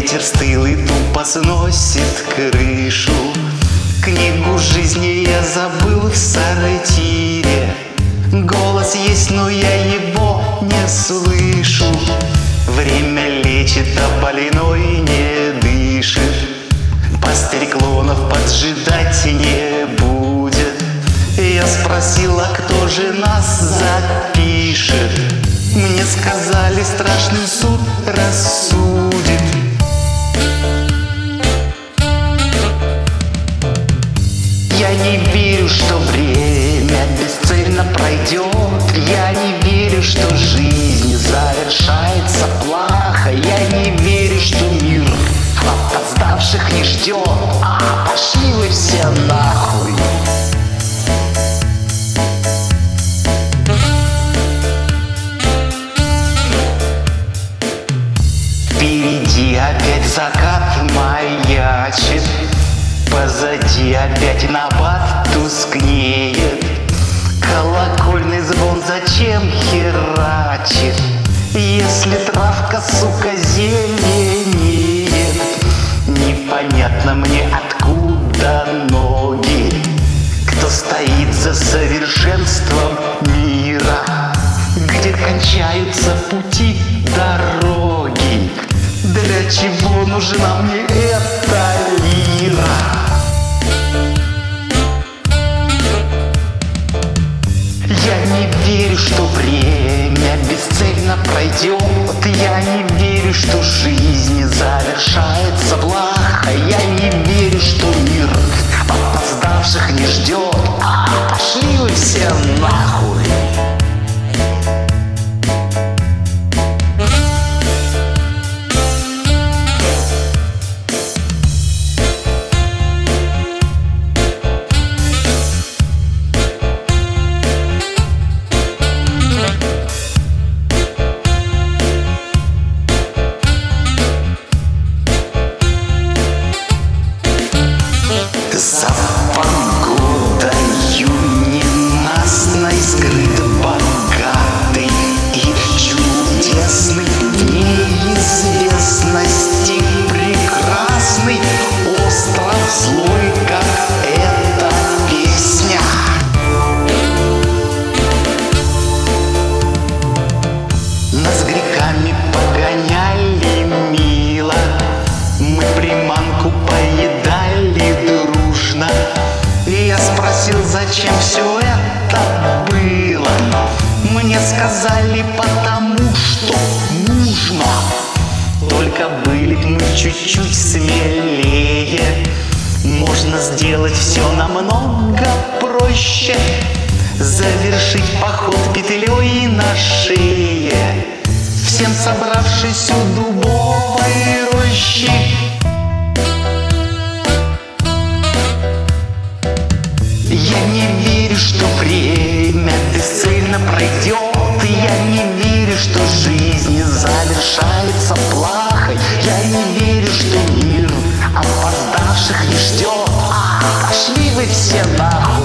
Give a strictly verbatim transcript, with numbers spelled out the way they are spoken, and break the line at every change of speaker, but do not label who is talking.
Ветер стылый тупо сносит крышу. Книгу жизни я забыл в сортире. Голос есть, но я его не слышу. Время лечит, а больной не дышит. Пастырь клонов поджидать не будет. Я спросила, кто же нас запишет. Мне сказали, страшный суд рассудит. Я не верю, что время бесцельно пройдет. Я не верю, что жизнь завершается плохо. Я не верю, что мир опоздавших не ждет. А пошли вы все нахуй. Впереди опять закат маячит. Позади опять набат тускнеет. Колокольный звон зачем херачит, если травка, сука, зеленеет? Непонятно мне, откуда ноги. Кто стоит за совершенством мира? Где кончаются пути дороги? Для чего нужна мне эта лира? Я не верю, что время бесцельно пройдет. Я не верю, что жизнь завершается плохо. Я не верю, что мир опоздавших не ждет. А пошли вы все нахуй. За погодою ненастной скрыт богатый и чудесный, в неизвестности прекрасный остров злой, как эта песня. Нас греками погоняли мило, мы приманку поедали дружно. Я спросил, зачем все это было. Мне сказали, потому что нужно. Только были б мы чуть-чуть смелее, можно сделать все намного проще. Завершить поход петлей на шее, всем собравшись у дубовой рощи. Я не верю, что время бесцельно пройдет. Я не верю, что жизнь завершается плохо. Я не верю, что мир опоздавших не ждет. А, пошли вы все нахуй.